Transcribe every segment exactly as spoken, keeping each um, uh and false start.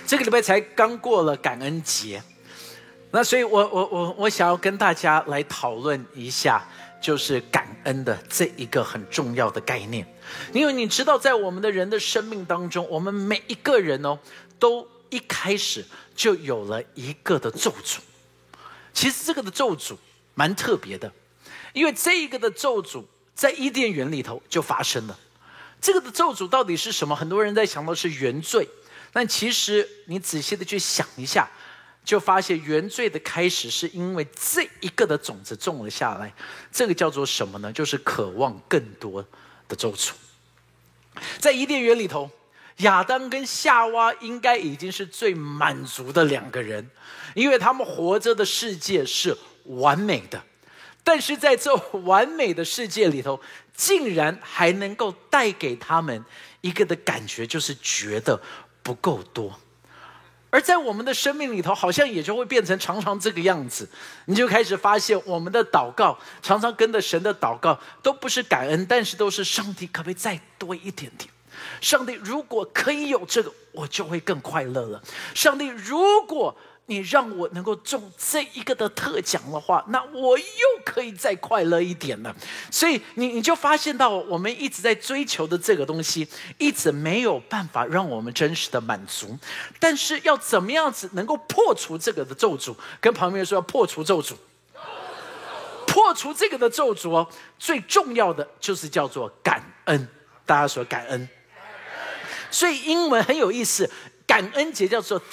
这个礼拜才刚过了感恩节，那所以我我我我想要跟大家来讨论一下，就是感恩的这一个很重要的概念。因为你知道，在我们的人的生命当中，我们每一个人哦，都一开始就有了一个的咒诅。其实这个的咒诅蛮特别的，因为这一个的咒诅在伊甸园里头就发生了。这个的咒诅到底是什么？很多人在想到是原罪，但其实你仔细的去想一下，就发现原罪的开始是因为这一个的种子种了下来。这个叫做什么呢？就是渴望更多的咒诅。在伊甸园里头，亚当跟夏娃应该已经是最满足的两个人，因为他们活着的世界是完美的。但是在这完美的世界里头，竟然还能够带给他们一个的感觉，就是觉得不够多。而在我们的生命里头，好像也就会变成常常这个样子。你就开始发现，我们的祷告常常跟着神的祷告都不是感恩，但是都是上帝可不可以再多一点点？上帝如果可以有这个，我就会更快乐了。上帝如果你让我能够中这一个的特奖的话，那我又可以再快乐一点了。所以你你就发现到，我们一直在追求的这个东西，一直没有办法让我们真实的满足。但是要怎么样子能够破除这个的咒诅？跟旁边人说，要破除咒诅。破除这个的咒诅哦，最重要的就是叫做感恩。大家说感恩。所以英文很有意思，感恩节叫做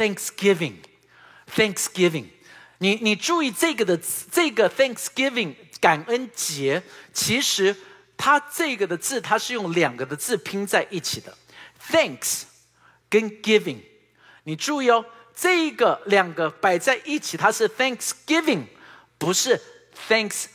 Thanksgiving。Thanksgiving， 你你注意这个的这个 Thanksgiving 感恩节，其实它这个的字，它是用两个的字拼在一起的 ，Thanks 跟 Giving。你注意哦，这个两个摆在一起，它是 Thanksgiving， 不是 Thanks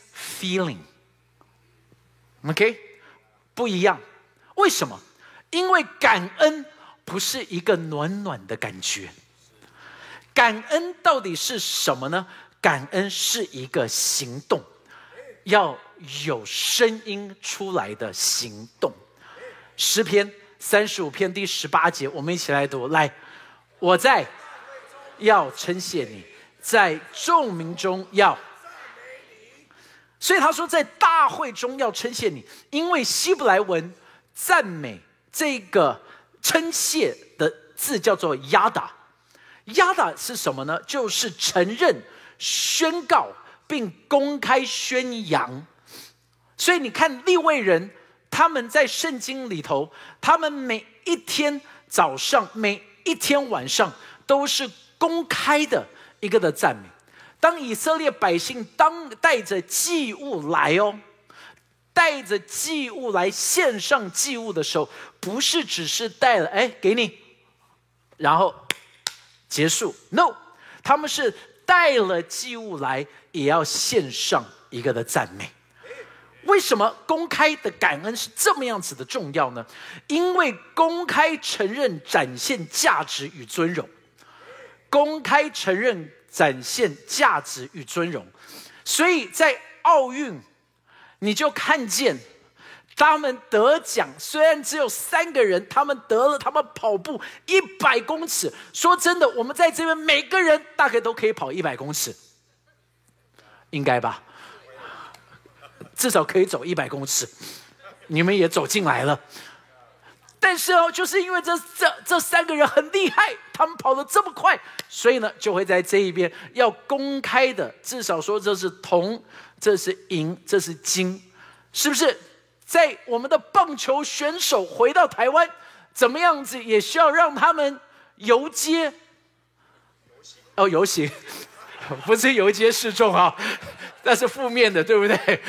feeling。OK， 不一样。为什么？因为感恩不是一个暖暖的感觉。感恩到底是什么呢？感恩是一个行动，要有声音出来的行动。诗篇三十五篇第十八节，我们一起来读。来，我在要称谢你，在众民中要。所以他说，在大会中要称谢你，因为希伯来文赞美这个称谢的字叫做亚达。亚达是什么呢？就是承认、宣告并公开宣扬。所以你看利未人，他们在圣经里头，他们每一天早上、每一天晚上都是公开的一个的赞美。当以色列百姓当带着祭物来哦，带着祭物来献上祭物的时候，不是只是带了，哎，给你，然后结束。No， 他们是带了祭物来，也要献上一个的赞美。为什么公开的感恩是这么样子的重要呢？因为公开承认、展现价值与尊荣。公开承认、展现价值与尊荣。所以在奥运，你就看见他们得奖，虽然只有三个人，他们得了他们跑步一百公尺。说真的，我们在这边每个人大概都可以跑一百公尺，应该吧？至少可以走一百公尺，你们也走进来了。但是哦，就是因为这这这三个人很厉害，他们跑得这么快，所以呢，就会在这一边要公开的，至少说这是铜，这是银，这是金，是不是？在我们的棒球选手回到台湾，怎么样子也需要让他们游街，哦，游行，不是游街示众啊，那是负面的，对不对？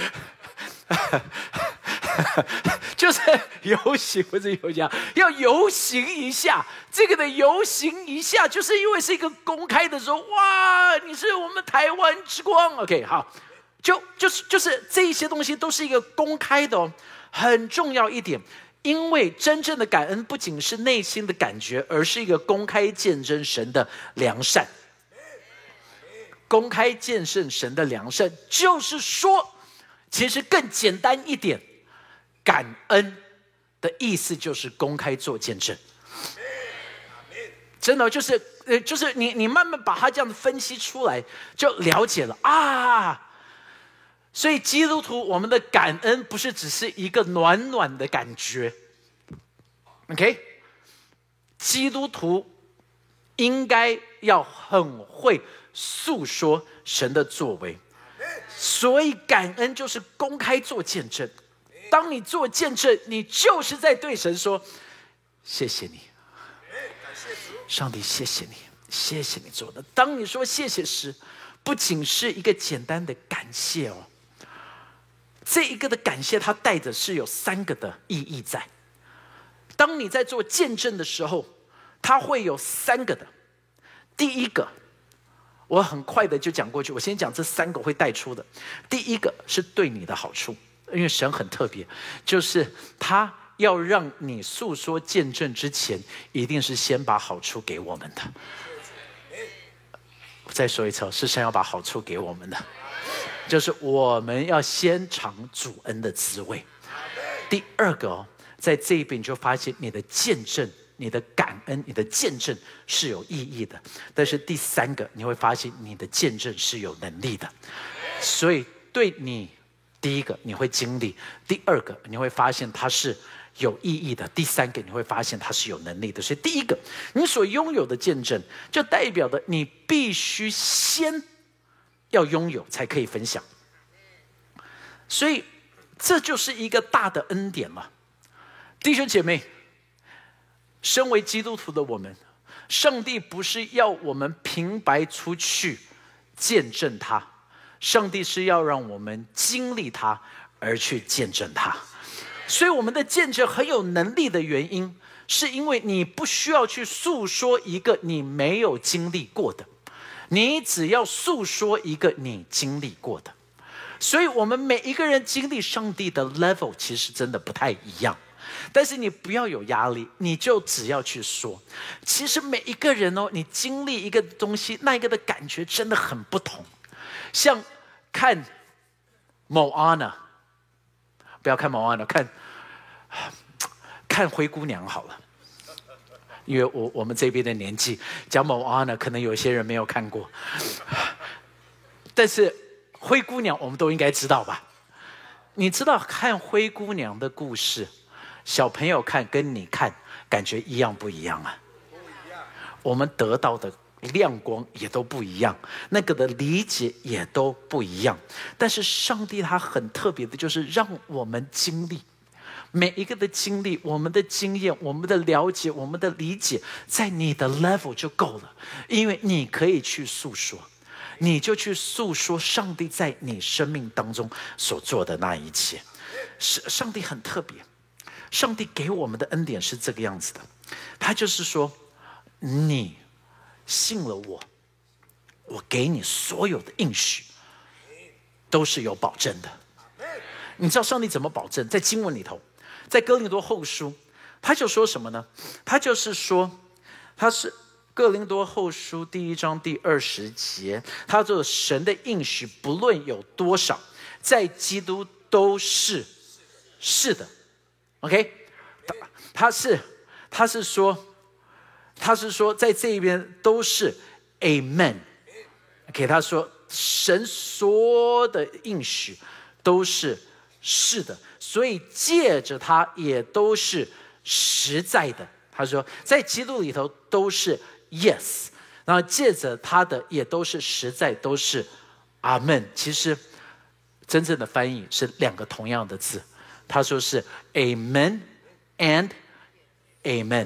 就是游行，不是游行，要游行一下。这个的游行一下，就是因为是一个公开的时候，哇，你是我们台湾之光。OK， 好，就就是就是这一些东西都是一个公开的哦，很重要一点。因为真正的感恩不仅是内心的感觉，而是一个公开见证神的良善。公开见证神的良善，就是说，其实更简单一点，感恩的意思就是公开做见证。 真的就是呃，就是你你慢慢把它这样子分析出来，就了解了啊。所以基督徒，我们的感恩不是只是一个暖暖的感觉 ，OK？ 基督徒应该要很会诉说神的作为，所以感恩就是公开做见证。当你做见证，你就是在对神说：“谢谢你，上帝，谢谢你，谢谢你做的。”当你说谢谢时，不仅是一个简单的感谢哦。这一个的感谢，它带着是有三个的意义在。当你在做见证的时候，它会有三个的。第一个，我很快的就讲过去，我先讲这三个会带出的。第一个是对你的好处，因为神很特别，就是他要让你诉说见证之前，一定是先把好处给我们的。再说一次，是神要把好处给我们的。就是我们要先尝主恩的滋味。第二个哦，在这一边你就发现你的见证、你的感恩、你的见证是有意义的。但是第三个，你会发现你的见证是有能力的。所以对你，第一个你会经历，第二个你会发现它是有意义的，第三个你会发现它是有能力的。所以第一个，你所拥有的见证，就代表的你必须先要拥有才可以分享，所以这就是一个大的恩典了。弟兄姐妹，身为基督徒的我们，上帝不是要我们平白出去见证他，上帝是要让我们经历他而去见证他。所以我们的见证很有能力的原因，是因为你不需要去诉说一个你没有经历过的，你只要诉说一个你经历过的。所以我们每一个人经历上帝的 level 其实真的不太一样，但是你不要有压力，你就只要去说。其实每一个人哦，你经历一个东西，那一个的感觉真的很不同。像看某阿娜，不要看某阿娜，看看灰姑娘好了。因为我我们这边的年纪讲某阿娜，可能有些人没有看过，但是灰姑娘我们都应该知道吧？你知道看灰姑娘的故事，小朋友看跟你看感觉一样不一样啊？不一样，我们得到的亮光也都不一样，那个的理解也都不一样。但是上帝他很特别的，就是让我们经历。每一个的经历，我们的经验，我们的了解，我们的理解，在你的 level 就够了，因为你可以去诉说，你就去诉说上帝在你生命当中所做的那一切。上帝很特别，上帝给我们的恩典是这个样子的，他就是说，你信了我，我给你所有的应许都是有保证的。你知道上帝怎么保证？在经文里头，在哥林多后书，他就说什么呢？他就是说，他是哥林多后书第一章第二十节，他说神的应许不论有多少，在基督都是是的。OK， 他, 他是他是说他是说在这一边都是 Amen。OK， 他说神所的应许都是是的，所以借着他也都是实在的。他说在基督里头都是 yes， 然后借着他的也都是实在，都是阿们。其实真正的翻译是两个同样的字，他说是 amen and amen。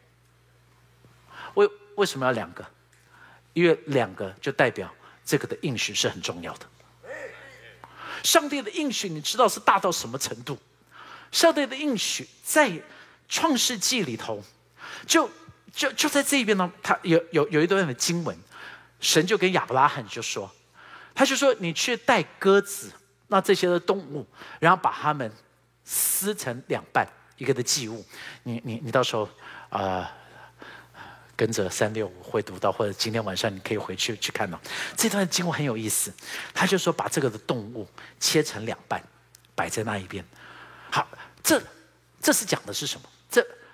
为为什么要两个？因为两个就代表这个的应许是很重要的。上帝的应许你知道是大到什么程度？上帝的应许在创世纪里头，就就就在这边呢。他有有有一段的经文，神就跟亚伯拉罕就说，他就说你去带鸽子，那这些的动物，然后把它们撕成两半，一个的祭物。你你你到时候呃。跟着三六五会读到，或者今天晚上你可以回去去看到这段经文很有意思。他就说把这个的动物切成两半，摆在那一边。好，这这是讲的是什么？这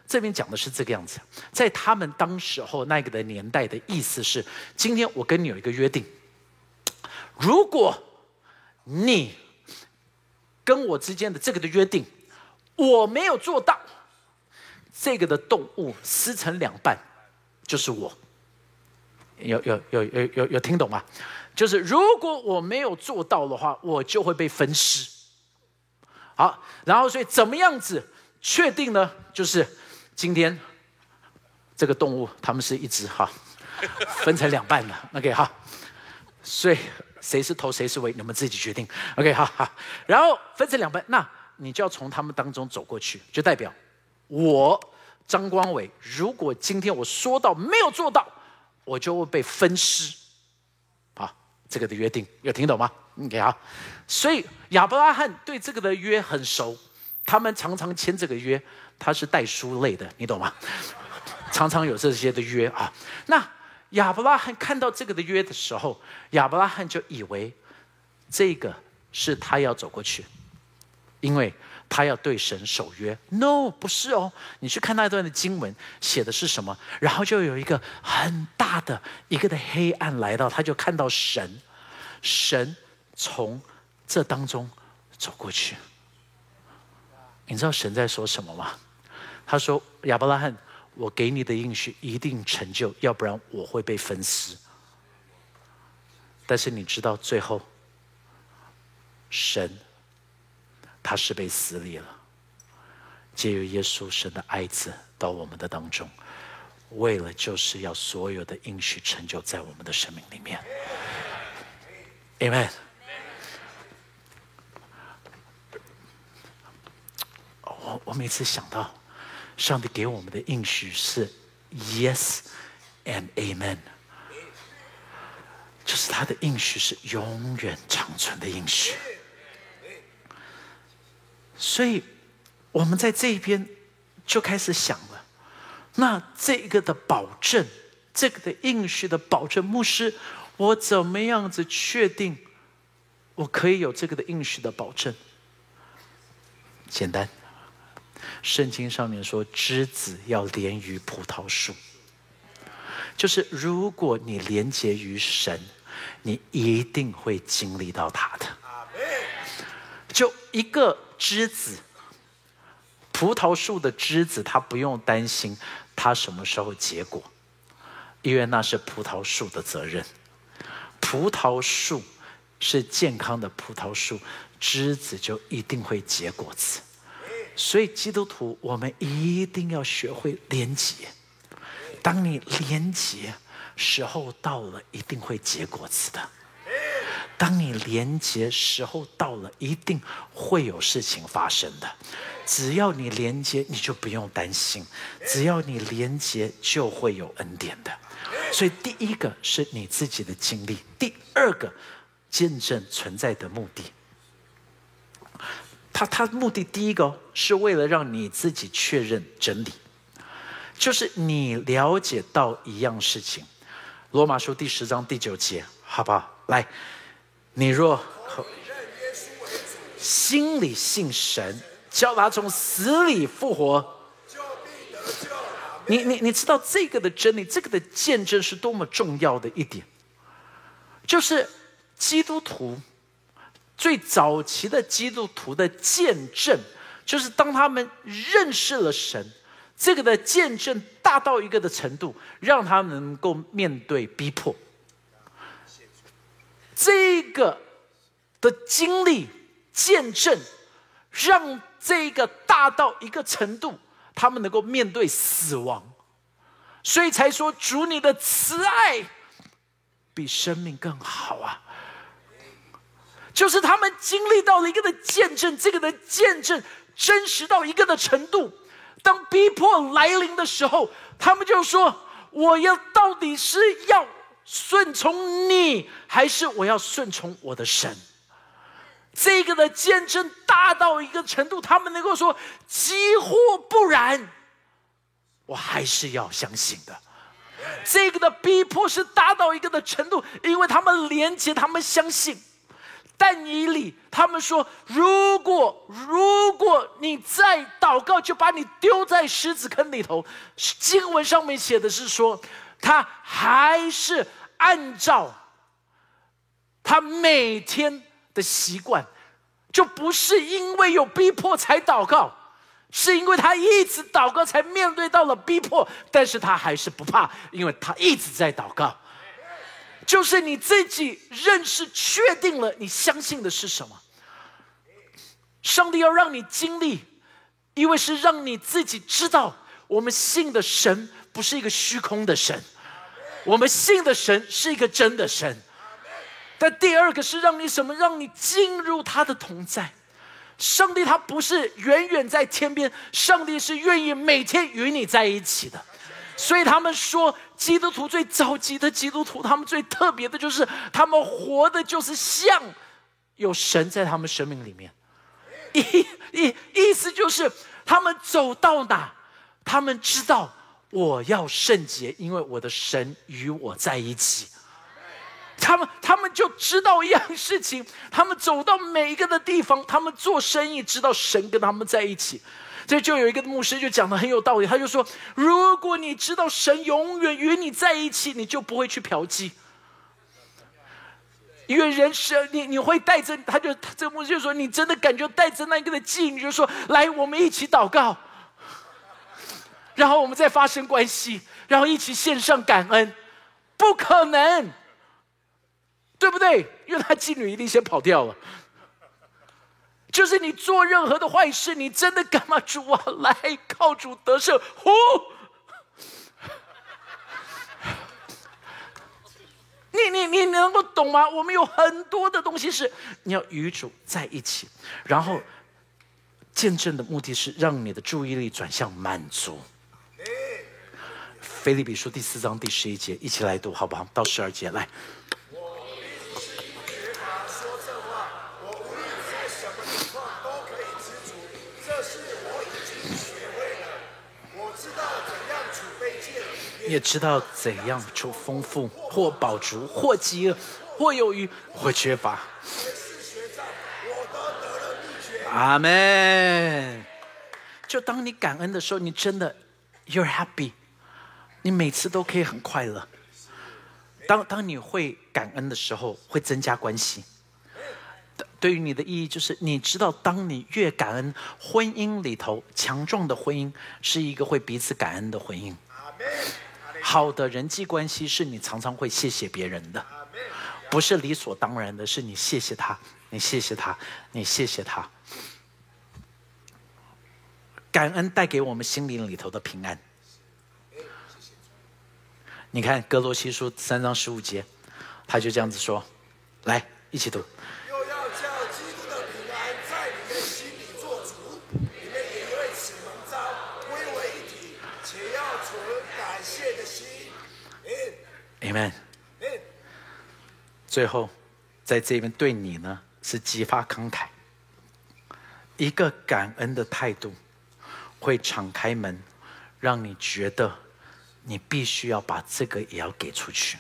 这边讲的是这个样子，在他们当时候那个的年代的意思是，今天我跟你有一个约定，如果你跟我之间的这个的约定我没有做到，这个的动物撕成两半就是我。有有有有有有听懂吗？就是如果我没有做到的话，我就会被分尸。好，然后所以怎么样子确定呢？就是今天这个动物它们是一只哈，分成两半了。OK 哈，所以谁是头谁是尾，你们自己决定。OK 哈哈，然后分成两半，那你就要从他们当中走过去，就代表我张光伟，如果今天我说到没有做到，我就会被分尸。好，这个的约定有听懂吗 ？OK 好，所以亚伯拉罕对这个的约很熟，他们常常签这个约，他是代书类的，你懂吗？常常有这些的约啊。那亚伯拉罕看到这个的约的时候，亚伯拉罕就以为这个是他要走过去，因为他要对神守约。 No， 不是哦，你去看那段的经文写的是什么，然后就有一个很大的一个的黑暗来到，他就看到神神从这当中走过去。你知道神在说什么吗？他说，亚伯拉罕，我给你的应许一定成就，要不然我会被分尸。但是你知道最后神他是被撕裂了，借由耶稣神的爱子到我们的当中，为了就是要所有的应许成就在我们的生命里面。 Amen。 我, 我每次想到上帝给我们的应许是 Yes and Amen， 就是他的应许是永远长存的应许。所以我们在这一边就开始想了，那这个的保证，这个的应许的保证，牧师，我怎么样子确定我可以有这个的应许的保证？简单，圣经上面说，枝子要连于葡萄树，就是如果你连结于神，你一定会经历到他的。就一个枝子，葡萄树的枝子，它不用担心它什么时候结果，因为那是葡萄树的责任。葡萄树是健康的葡萄树，枝子就一定会结果子。所以基督徒，我们一定要学会连结。当你连结，时候到了，一定会结果子的。当你连结，时候到了，一定会有事情发生的。只要你连结，你就不用担心；只要你连结，就会有恩典的。所以第一个是你自己的经历，第二个见证存在的目的。他他目的第一个是为了让你自己确认真理，就是你了解到一样事情。罗马书第十章第九节，好不好？来，你若心里信神，叫他从死里复活，你你你知道这个的真理，这个的见证是多么重要的一点，就是基督徒最早期的基督徒的见证，就是当他们认识了神，这个的见证大到一个的程度，让他们能够面对逼迫。这个的经历见证，让这个大到一个程度，他们能够面对死亡，所以才说主你的慈爱比生命更好啊。就是他们经历到了一个的见证，这个的见证真实到一个的程度，当逼迫来临的时候，他们就说，我要到底是要顺从你，还是我要顺从我的神？这个的见证大到一个程度，他们能够说，几乎不然，我还是要相信的。这个的逼迫是大到一个的程度，因为他们连接，他们相信。 但以理他们说，如果如果你再祷告，就把你丢在狮子坑里头。经文上面写的是说，他还是按照他每天的习惯，就不是因为有逼迫才祷告，是因为他一直祷告才面对到了逼迫，但是他还是不怕，因为他一直在祷告。就是你自己认识确定了你相信的是什么。上帝要让你经历，因为是让你自己知道，我们信的神不是一个虚空的神，我们信的神是一个真的神。但第二个是让你什么？让你进入他的同在。上帝他不是远远在天边，上帝是愿意每天与你在一起的。所以他们说，基督徒最早期的基督徒，他们最特别的就是他们活的就是像有神在他们生命里面。意意意思就是他们走到哪，他们知道我要圣洁，因为我的神与我在一起。他们他们就知道一样事情，他们走到每一个的地方，他们做生意，知道神跟他们在一起。这就有一个牧师就讲得很有道理，他就说，如果你知道神永远与你在一起，你就不会去嫖妓。因为人生你你会带着，他就这个牧师就说，你真的感觉带着那个的妓，你就说，来我们一起祷告，然后我们再发生关系，然后一起献上感恩。不可能，对不对？因为他妓女一定先跑掉了。就是你做任何的坏事，你真的干嘛？主啊，来靠主得胜！呼，你你你能够懂吗？我们有很多的东西是你要与主在一起，然后见证的目的是让你的注意力转向满足。腓立比书第四章第十一节，一起来读好不好？到十二节来。也知道怎样处丰富，或饱足，或饥饿，或有余，或缺乏。阿们。就当你感恩的时候，你真的 you're happy， 你每次都可以很快乐。当当你会感恩的时候，会增加关系。对于你的意义就是，你知道，当你越感恩，婚姻里头强壮的婚姻是一个会彼此感恩的婚姻。好的人际关系是你常常会谢谢别人的，不是理所当然的，是你谢谢他，你谢谢他，你谢谢他。感恩带给我们心灵里头的平安。你看哥罗西书三章十五节，他就这样子说，来一起读。 又要叫基督的平安在你们心里做主，你们也因为此蒙召归为一体，且要存感谢的心。 Amen。最后，在这边对你呢是激发慷慨，一个感恩的态度，会敞开门，让你觉得你必须要把这个也要给出去。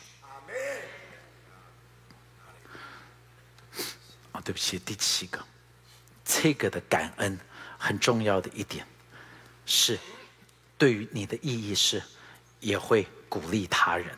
啊，对不起，第七个，这个的感恩很重要的一点是，对于你的意义是，也会鼓励他人。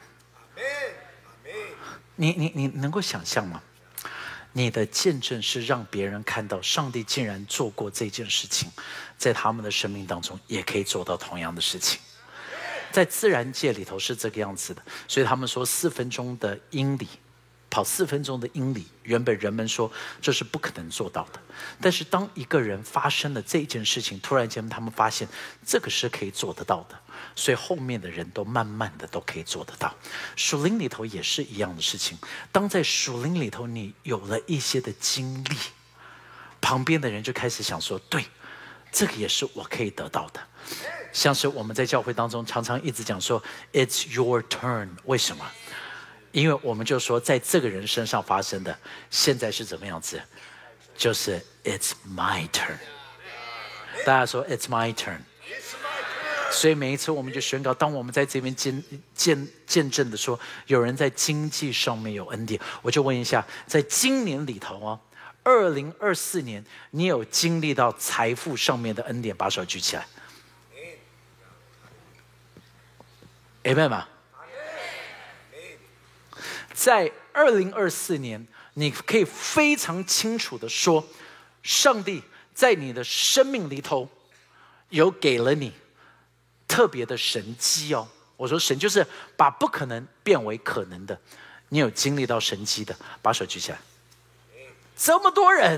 你你你能够想象吗？你的见证是让别人看到上帝竟然做过这件事情，在他们的生命当中也可以做到同样的事情。在自然界里头是这个样子的，所以他们说四分钟的英里，跑四分钟的英里，原本人们说这是不可能做到的。但是当一个人发生了这件事情，突然间他们发现这个是可以做得到的，所以后面的人都慢慢的都可以做得到。属灵里头也是一样的事情，当在属灵里头你有了一些的经历，旁边的人就开始想说，对，这个也是我可以得到的。像是我们在教会当中常常一直讲说 It's your turn， 为什么？因为我们就说在这个人身上发生的现在是怎么样子，就是 It's my turn。 大家说 It's my turn。 所以每一次我们就宣告，当我们在这边见见见证的说有人在经济上面有恩典，我就问一下，在今年里头啊， 二零二四年你有经历到财富上面的恩典？把手举起来。Amen 吗？在二零二四年，你可以非常清楚的说，上帝在你的生命里头有给了你特别的神迹哦。我说神就是把不可能变为可能的，你有经历到神迹的，把手举起来。这么多人，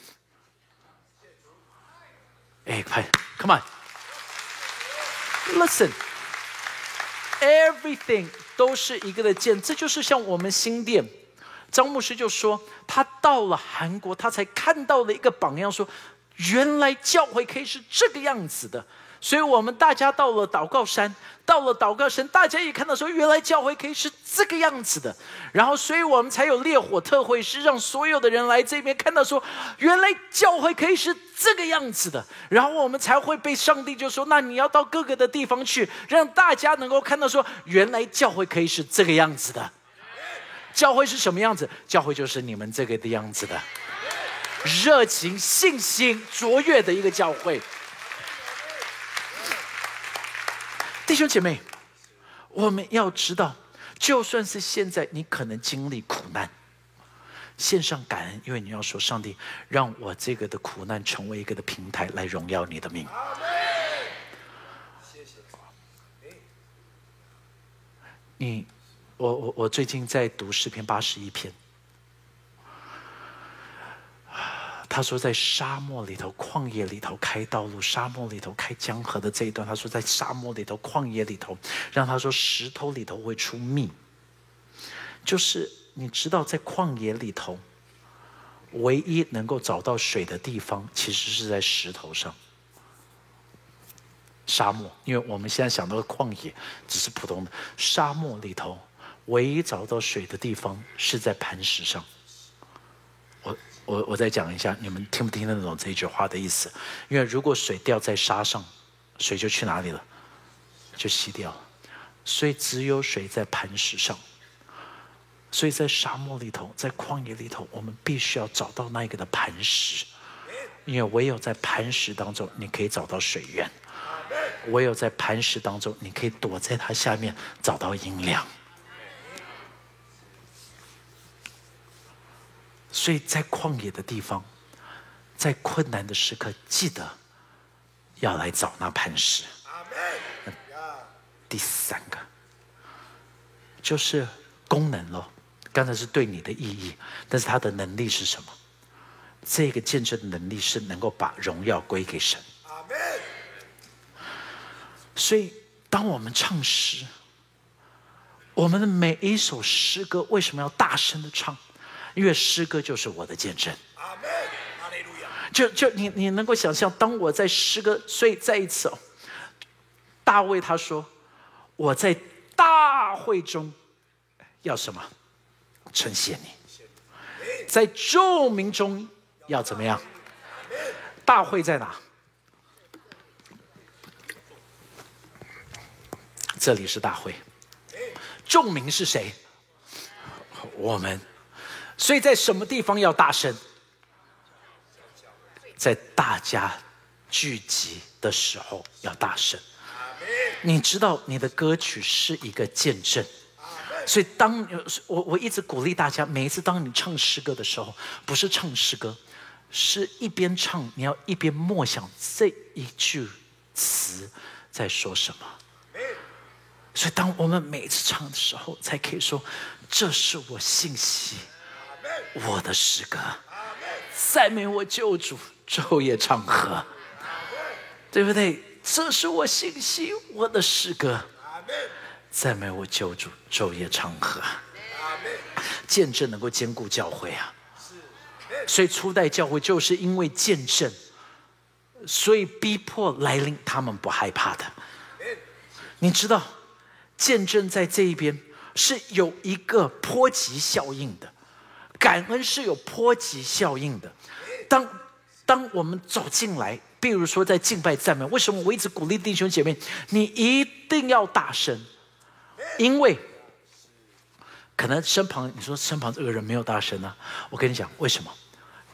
哎，快 ，Come on，Listen，everything 都是一个的见，这就是像我们新店，张牧师就说，他到了韩国，他才看到了一个榜样，说原来教会可以是这个样子的。所以我们大家到了祷告山，到了祷告山，大家也看到说，原来教会可以是这个样子的。然后，所以我们才有烈火特会，是让所有的人来这边看到说，原来教会可以是这个样子的。然后我们才会被上帝就说，那你要到各个的地方去，让大家能够看到说，原来教会可以是这个样子的。教会是什么样子？教会就是你们这个的样子的，热情、信心卓越的一个教会。弟兄姐妹，我们要知道，就算是现在你可能经历苦难，献上感恩，因为你要说，上帝让我这个的苦难成为一个的平台，来荣耀你的名。你，我我我最近在读诗篇八十一篇，他说在沙漠里头、旷野里头开道路，沙漠里头开江河的这一段，他说在沙漠里头、旷野里头，让他说石头里头会出蜜。就是你知道，在旷野里头，唯一能够找到水的地方，其实是在石头上。沙漠，因为我们现在想到的旷野只是普通的，沙漠里头唯一找到水的地方是在磐石上。我我我再讲一下，你们听不听得懂这一句话的意思？因为如果水掉在沙上，水就去哪里了？就稀掉了。所以只有水在磐石上。所以在沙漠里头，在旷野里头，我们必须要找到那一个的磐石，因为唯有在磐石当中，你可以找到水源；唯有在磐石当中，你可以躲在它下面找到阴凉。所以在旷野的地方，在困难的时刻，记得要来找那磐石。第三个就是功能了，刚才是对你的意义，但是它的能力是什么？这个见证的能力是能够把荣耀归给神。所以当我们唱诗，我们的每一首诗歌为什么要大声的唱？因为诗歌就是我的见证。就就你你能够想象，当我在诗歌，所以再一次哦，大卫他说，我在大会中要什么？称谢你。在众民中要怎么样？大会在哪？这里是大会。众民是谁？我们。所以在什么地方要大声？在大家聚集的时候要大声。你知道你的歌曲是一个见证，所以当我我一直鼓励大家，每一次当你唱诗歌的时候，不是唱诗歌，是一边唱你要一边默想这一句词在说什么。所以当我们每次唱的时候，才可以说，这是我信息我的诗歌，赞美我救主，昼夜唱和，对不对？这是我信息我的诗歌，赞美我救主，昼夜唱和。见证能够兼顾教会啊，所以初代教会就是因为见证，所以逼迫来临，他们不害怕的。你知道，见证在这一边是有一个波及效应的。感恩是有波及效应的。当当我们走进来，比如说在敬拜赞美，为什么我一直鼓励弟兄姐妹，你一定要大声？因为可能身旁你说身旁这个人没有大声啊，我跟你讲为什么？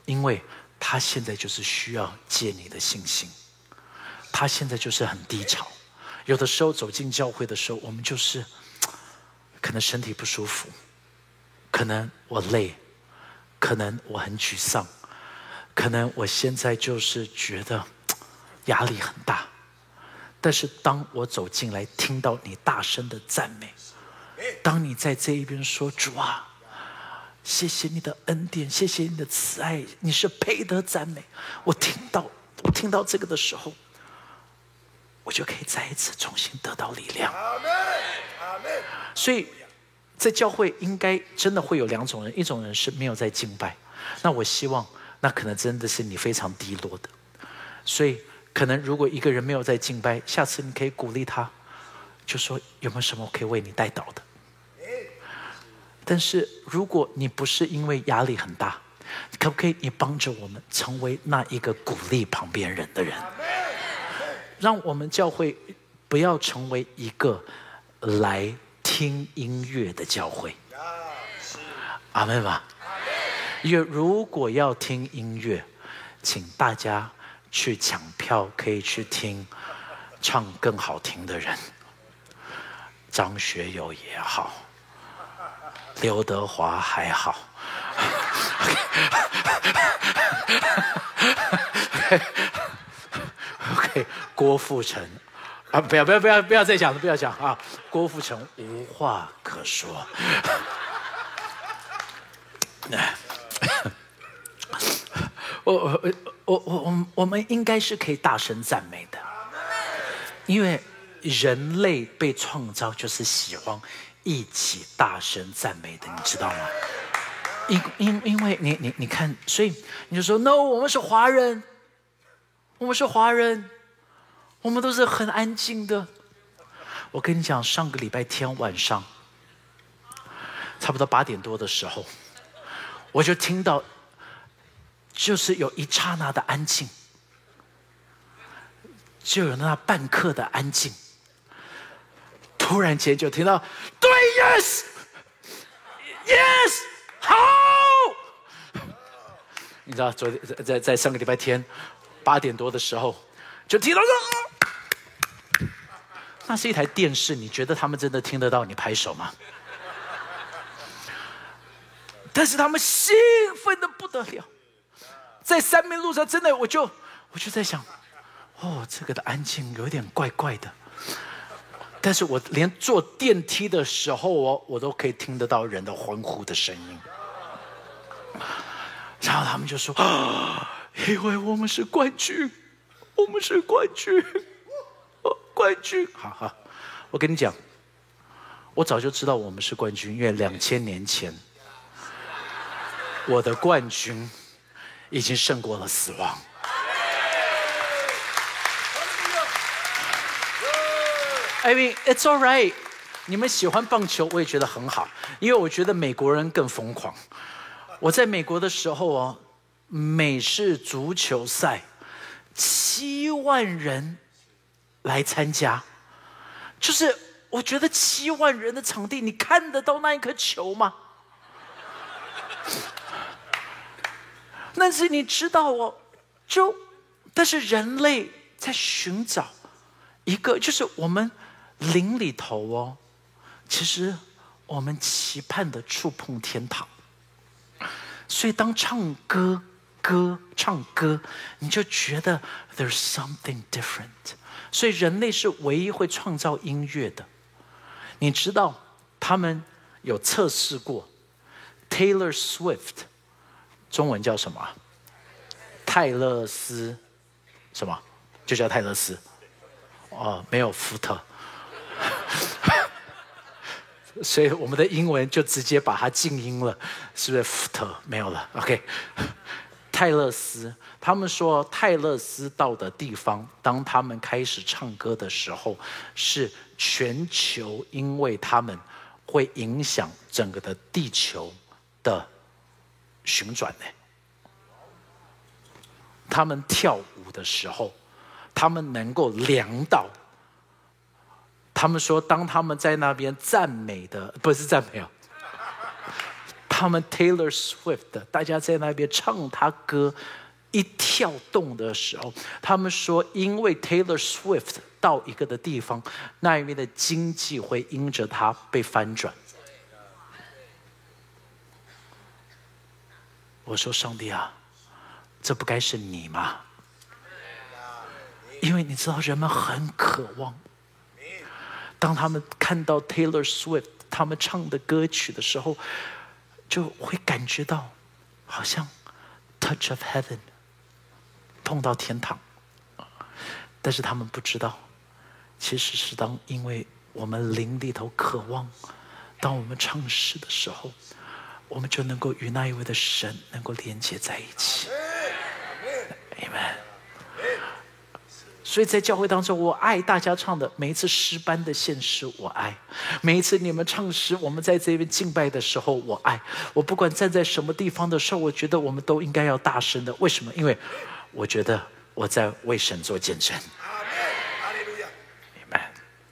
因为他现在就是需要借你的信心，他现在就是很低潮。有的时候走进教会的时候，我们就是可能身体不舒服，可能我累，可能我很沮丧，可能我现在就是觉得压力很大。但是当我走进来，听到你大声的赞美，当你在这一边说主啊，谢谢你的恩典，谢谢你的慈爱，你是配得赞美。我听到，我听到这个的时候，我就可以再一次重新得到力量。所以在教会应该真的会有两种人，一种人是没有在敬拜，那我希望那可能真的是你非常低落的。所以可能如果一个人没有在敬拜，下次你可以鼓励他，就说有没有什么可以为你代祷的。但是如果你不是因为压力很大，可不可以你帮着我们成为那一个鼓励旁边人的人，让我们教会不要成为一个来听音乐的教会。阿们吧。因为如果要听音乐，请大家去抢票，可以去听唱更好听的人，张学友也好，刘德华还好，OK， 郭富城啊，不要不要不要不要再讲了，不要讲啊，郭富城无话可说。我我我我我我们应该是可以大声赞美的，因为人类被创造就是喜欢一起大声赞美的，你知道吗？因因因为你你你看，所以你就说 no， 我们是华人，我们是华人，我们都是很安静的。我跟你讲，上个礼拜天晚上，差不多八点多的时候，我就听到，就是有一刹那的安静，就有那半刻的安静。突然间就听到，对 ，yes，yes， 好。你知道，昨天在在上个礼拜天八点多的时候，就听到说，那是一台电视，你觉得他们真的听得到你拍手吗？但是他们兴奋的不得了，在三民路上，真的，我就我就在想，哦，这个的安静有点怪怪的。但是我连坐电梯的时候，我我都可以听得到人的欢呼的声音。然后他们就说：“啊，因为我们是冠军，我们是冠军，哦，冠军。”好好，我跟你讲，我早就知道我们是冠军，因为两千年前，我的冠军已经胜过了死亡。I mean, it's all right. 你们喜欢棒球，我也觉得很好，因为我觉得美国人更疯狂。我在美国的时候哦，美式足球赛七万人来参加，就是我觉得七万人的场地，你看得到那一颗球吗？但是你知道哦，就但是人类在寻找一个，就是我们灵里头哦，其实我们期盼的触碰天堂。所以当唱歌歌唱歌，你就觉得 there's something different。所以人类是唯一会创造音乐的。你知道他们有测试过 Taylor Swift， 中文叫什么？泰勒斯什么？就叫泰勒斯。哦，没有福特。所以我们的英文就直接把它静音了，是不是？福特没有了 ，OK。泰勒斯，他们说泰勒斯到的地方，当他们开始唱歌的时候，是全球，因为他们会影响整个的地球的旋转呢。他们跳舞的时候，他们能够量到。他们说，当他们在那边赞美的，不是赞美哦， 他们 Taylor Swift 大家在那边唱他歌一跳动的时候，他们说因为 Taylor Swift 到一个的地方，那一边的经济会因着他被翻转。我说上帝啊，这不该是你吗？因为你知道人们很渴望，当他们看到 Taylor Swift 他们唱的歌曲的时候，就会感觉到好像 touch of heaven 碰到天堂。但是他们不知道，其实是当因为我们灵里头渴望，当我们唱诗的时候，我们就能够与那一位的神能够连接在一起。Amen。所以在教会当中，我爱大家唱的每一次诗班的献诗，我爱；每一次你们唱诗，我们在这边敬拜的时候，我爱。我不管站在什么地方的时候，我觉得我们都应该要大声的。为什么？因为我觉得我在为神做见证。Amen。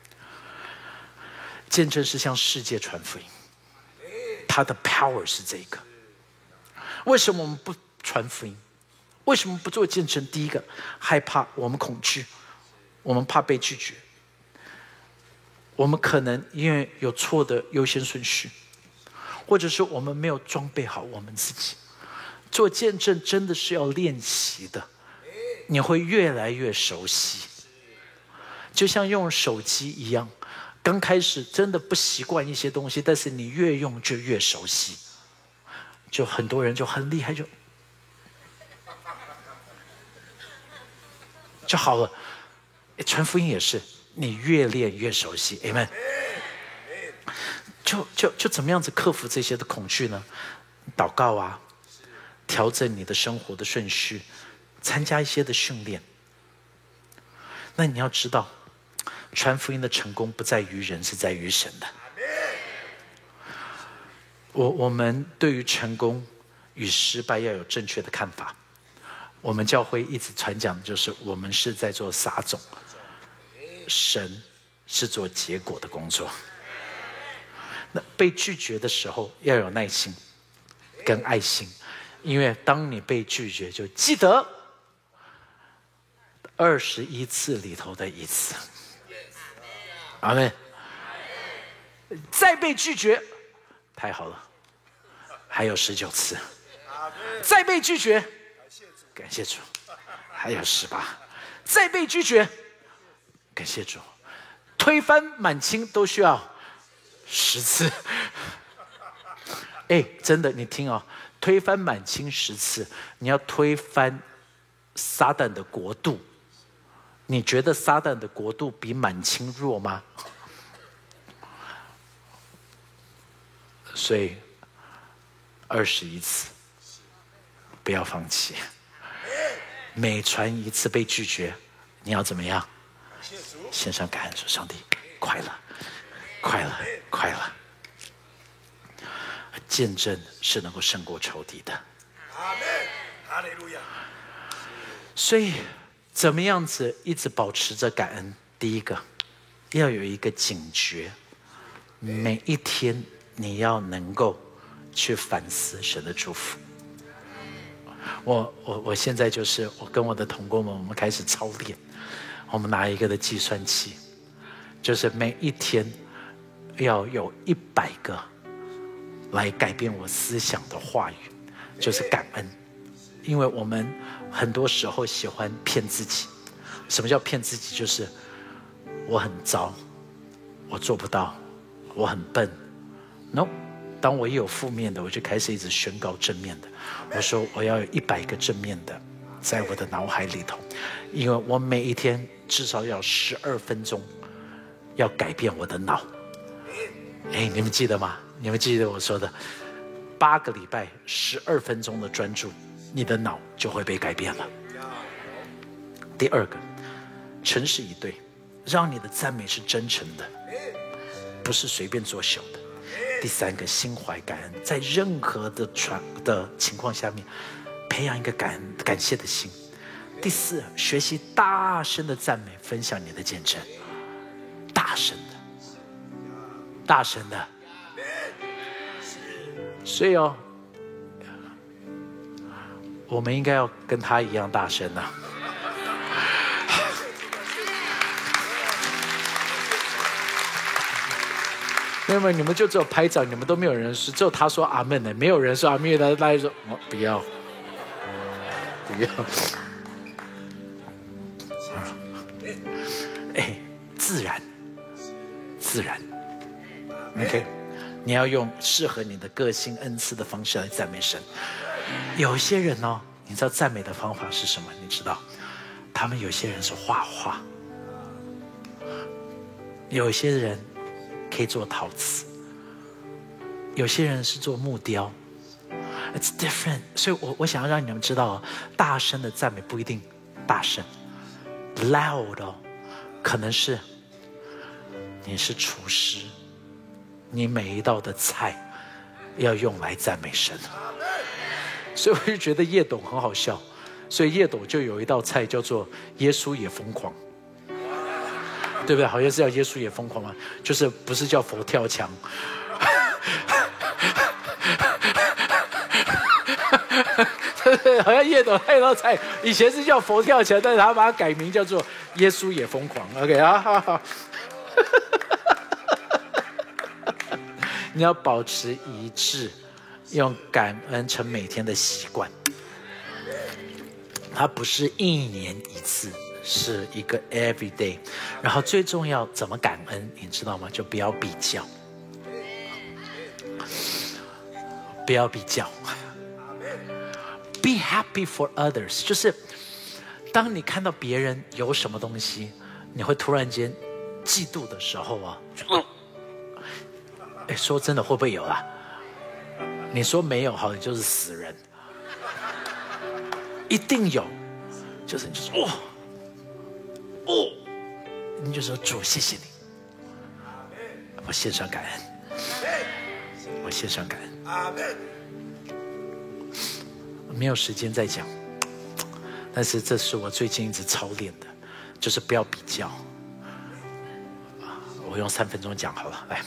见证是向世界传福音，它的 power 是这个。为什么我们不传福音？为什么不做见证？第一个，害怕，我们恐惧，我们怕被拒绝，我们可能因为有错的优先顺序，或者是我们没有装备好我们自己。做见证真的是要练习的，你会越来越熟悉，就像用手机一样，刚开始真的不习惯一些东西，但是你越用就越熟悉。就很多人就很厉害，就就好了。传福音也是，你越练越熟悉 ，Amen。就就就怎么样子克服这些的恐惧呢？祷告啊，调整你的生活的顺序，参加一些的训练。那你要知道，传福音的成功不在于人，是在于神的。我我们对于成功与失败要有正确的看法。我们教会一直传讲，就是我们是在做撒种，神是做结果的工作。那被拒绝的时候要有耐心跟爱心，因为当你被拒绝，就记得二十一次里头的一次。阿们。再被拒绝，太好了，还有十九次。再被拒绝，感谢主，还有十八。再被拒绝，感谢主，推翻满清都需要十次。哎，真的，你听哦，推翻满清十次，你要推翻撒旦的国度，你觉得撒旦的国度比满清弱吗？所以二十一次，不要放弃。每传一次被拒绝，你要怎么样？献上感恩，说上帝快乐，快乐，快乐。见证是能够胜过仇敌的。 阿门，哈利路亚。 所以怎么样子一直保持着感恩？第一个，要有一个警觉，每一天你要能够去反思神的祝福。我我我现在就是我跟我的同工们，我们开始操练。我们拿一个的计算器，就是每一天要有一百个来改变我思想的话语，就是感恩。因为我们很多时候喜欢骗自己。什么叫骗自己？就是我很糟，我做不到，我很笨。No， 当我一有负面的，我就开始一直宣告正面的。我说我要有一百个正面的在我的脑海里头，因为我每一天至少要十二分钟要改变我的脑。哎，你们记得吗？你们记得我说的八个礼拜十二分钟的专注，你的脑就会被改变了。第二个，诚实以对，让你的赞美是真诚的，不是随便作秀的。第三个，心怀感恩，在任何的传的情况下面，培养一个感恩感谢的心。第四，学习大声的赞美，分享你的见证，大声的，大声的。 所以哦，我们应该要跟他一样大声啊！因为你们就只有拍掌，你们都没有人说，只有他说阿门呢，没有人说阿门的，大家说哦不要，不要。哎，自然，自然 ，OK， 你要用适合你的个性、恩赐的方式来赞美神。有一些人哦，你知道赞美的方法是什么？你知道，他们有些人是画画，有一些人可以做陶瓷，有些人是做木雕。It's different， 所以我我想要让你们知道，大声的赞美不一定大声 ，loud 哦，可能是你是厨师，你每一道的菜要用来赞美神。所以我就觉得叶董很好笑，所以叶董就有一道菜叫做耶稣也疯狂。对不对？好像是叫耶稣也疯狂嘛，就是不是叫佛跳墙。好像叶董那道菜以前是叫佛跳墙，但是他把它改名叫做耶稣也疯狂。OK 啊，好好。你要保持一致，用感恩成每天的习惯。它不是一年一次。是一个 every day， 然后最重要怎么感恩，你知道吗？就不要比较，不要比较 ，be happy for others， 就是当你看到别人有什么东西，你会突然间嫉妒的时候啊，哎，说真的会不会有啊？你说没有，好，你就是死人，一定有，就是你就说哇。哦，你就说主，谢谢你，我献上感恩，我献上感恩。没有时间再讲，但是这是我最近一直操练的，就是不要比较。我用三分钟讲好了，来，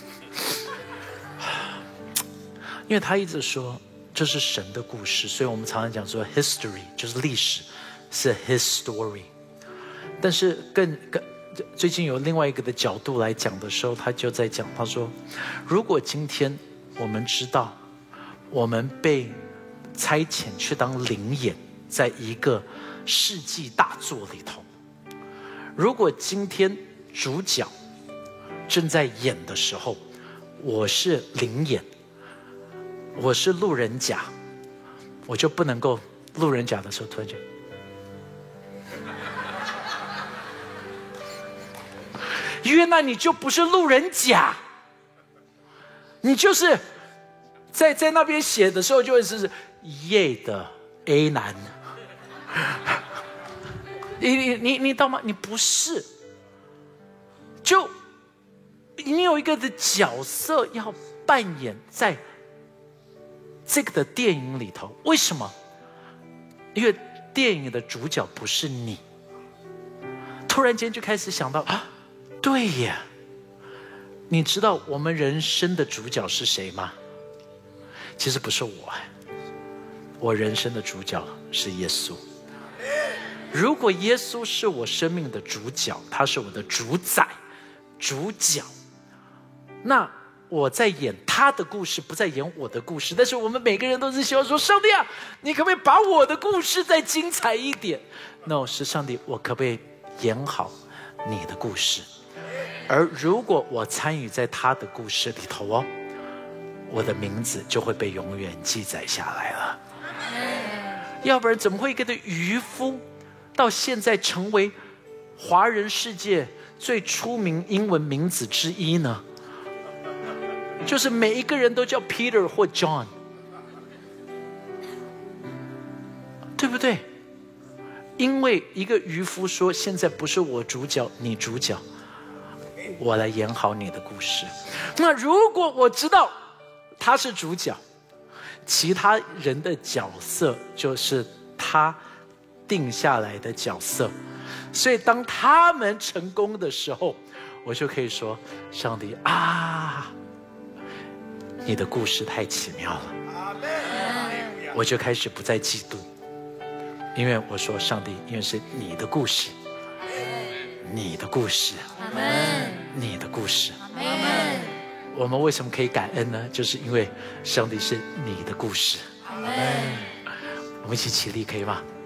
因为他一直说这是神的故事，所以我们常常讲说 history 就是历史，是 his story。但是更更最近有另外一个的角度来讲的时候，他就在讲，他说，如果今天我们知道我们被差遣去当灵演，在一个世纪大作里头，如果今天主角正在演的时候，我是灵演，我是路人甲，我就不能够路人甲的时候突然间。原来你就不是路人甲，你就是在在那边写的时候就会是耶的 A 男，你你你你懂吗？你不是，就你有一个的角色要扮演在这个的电影里头，为什么？因为电影的主角不是你，突然间就开始想到啊。对呀，你知道我们人生的主角是谁吗？其实不是我，我人生的主角是耶稣。如果耶稣是我生命的主角，他是我的主宰、主角，那我在演他的故事，不在演我的故事。但是我们每个人都是希望说，上帝啊，你可不可以把我的故事再精彩一点？ No， 是上帝，我可不可以演好你的故事？而如果我参与在他的故事里头哦，我的名字就会被永远记载下来了。要不然怎么会一个的渔夫到现在成为华人世界最出名英文名字之一呢？就是每一个人都叫 Peter 或 John， 对不对？因为一个渔夫说，现在不是我主角，你主角，我来演好你的故事。那如果我知道他是主角，其他人的角色就是他定下来的角色，所以当他们成功的时候，我就可以说，上帝啊， 你的故事太奇妙了，我就开始不再嫉妒，因为我说上帝，因为是你的故事，你的故事，你的故事。我们为什么可以感恩呢？就是因为上帝是你的故事。我们一起起立可以吗？